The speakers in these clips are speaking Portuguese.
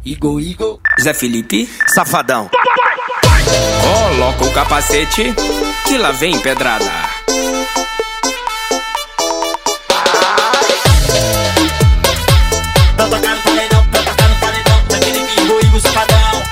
Igor, Zé Felipe, Safadão. Coloca o capacete, que lá vem pedrada. Pra tocar no paredão, Zé Felipe, Igor, Safadão.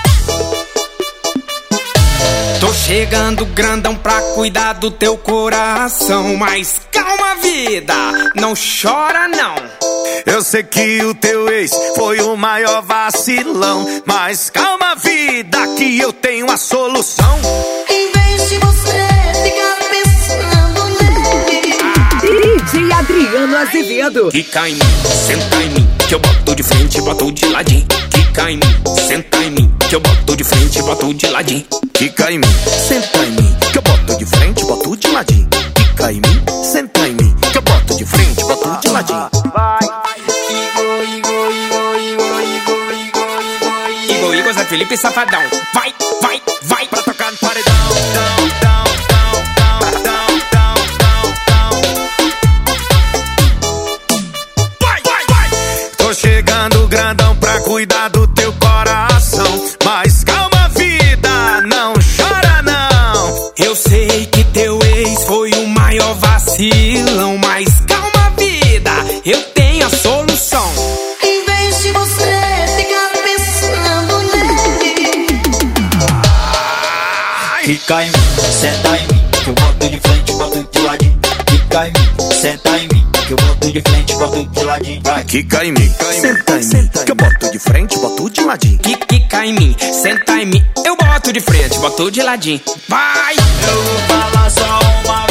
Tô chegando grandão pra cuidar do teu coração, mas calma, vida, não chora não. Eu sei que o teu ex foi o maior vacilão, mas calma, vida, que eu tenho a solução. Em vez de você ficar pensando nele, DJ Adriano Azevedo. Quica em mim, senta em mim, que eu boto de frente, boto de ladinho. Quica em mim, senta em mim, que eu boto de frente, boto de ladinho. Quica em mim, senta em mim, que eu boto de frente, boto de ladinho. Quica em mim, senta em mim, que eu boto de frente, boto de ladinho. Igor, Zé Felipe, Safadão. Vai, Pra tocar no paredão. Tô chegando grandão pra cuidar do teu coração, mas calma, vida, não chora não. Eu sei que teu ex foi o maior vacilão, mas calma, vida, eu tenho a solução. em vez de você ficar pensando nele, Quica em mim, senta em mim, que eu boto de frente, boto de ladinho. Quica em mim, senta em mim, que eu boto de frente, boto de ladinho. Vai. Quica em mim, senta em mim, que eu boto de frente, boto de ladinho. Quica em mim, senta em mim, eu boto de frente, boto de ladinho. Vai! Eu vou falar só uma